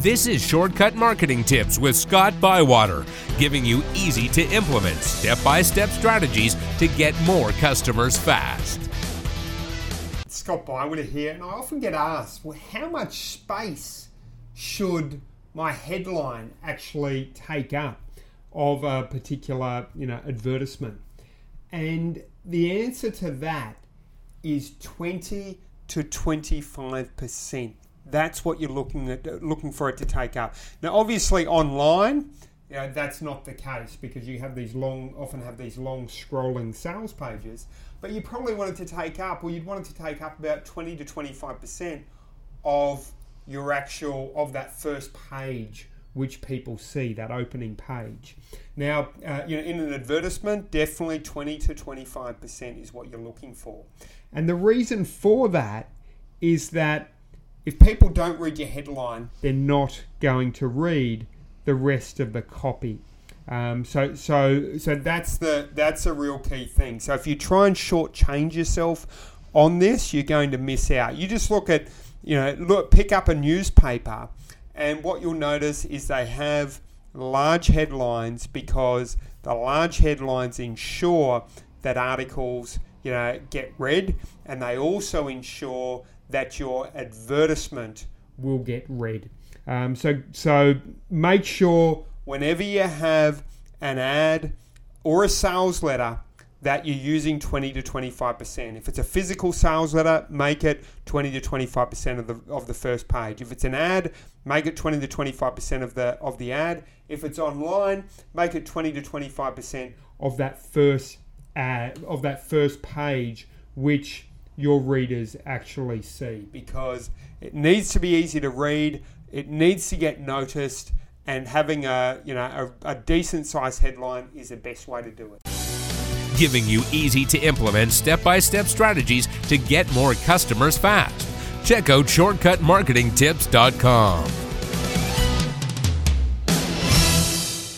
This is Shortcut Marketing Tips with Scott Bywater, giving you easy to implement step-by-step strategies to get more customers fast. Scott Bywater here, and I often get asked, well, how much space should my headline actually take up of a particular, advertisement? And the answer to that is 20 to 25%. That's what you're looking for it to take up. Now, obviously, online, that's not the case because you have often have these long scrolling sales pages. But you probably want it to take up, or you'd want it to take up about 20 to 25% of of that first page, which people see, that opening page. Now, in an advertisement, definitely 20 to 25% is what you're looking for. And the reason for that is that if people don't read your headline, they're not going to read the rest of the copy. So that's a real key thing. So if you try and shortchange yourself on this, you're going to miss out. You just pick up a newspaper, and what you'll notice is they have large headlines because the large headlines ensure that articles get read, and they also ensure that your advertisement will get read. So make sure whenever you have an ad or a sales letter that you're using 20 to 25%. If it's a physical sales letter, make it 20 to 25% of the first page. If it's an ad, make it 20 to 25% of the ad. If it's online, make it 20 to 25% of that first ad, of that first page, which your readers actually see, because it needs to be easy to read, it needs to get noticed, and having a decent sized headline is the best way to do it. Giving you easy to implement step-by-step strategies to get more customers fast. Check out shortcutmarketingtips.com.